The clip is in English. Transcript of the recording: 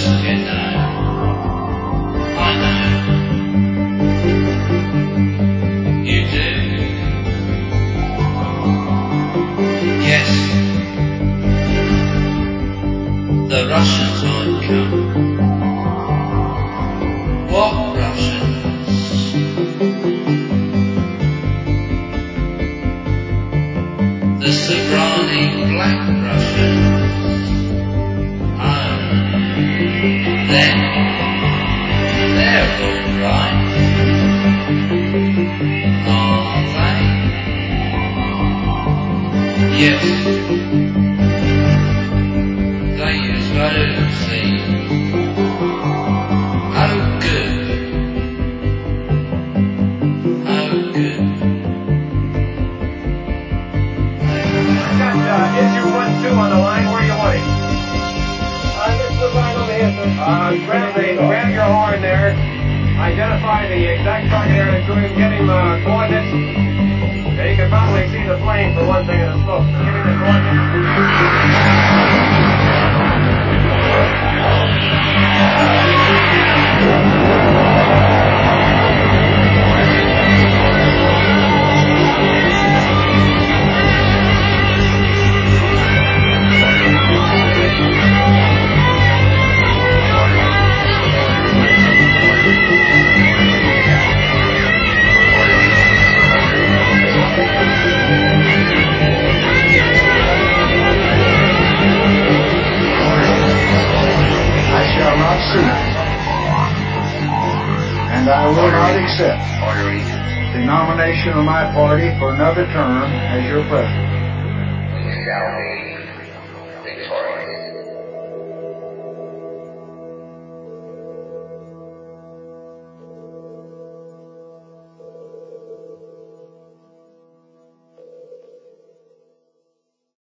you know. I know. You do. Yes. The Russians might come. What Russians? The Sobrani Black Russians. Oh, then they're all right, are they? Yes, they use rosy. Oh, good. Oh, good. Issue 1-2 on the line. Where are you waiting? This is the line over here, sir. Grab your horn there. Identify the exact target area. Go ahead and get him coordinates. Yeah, you can probably see the plane for one thing in the smoke. Give me the and I will not accept the nomination of my party for another term as your president. Shall be victorious.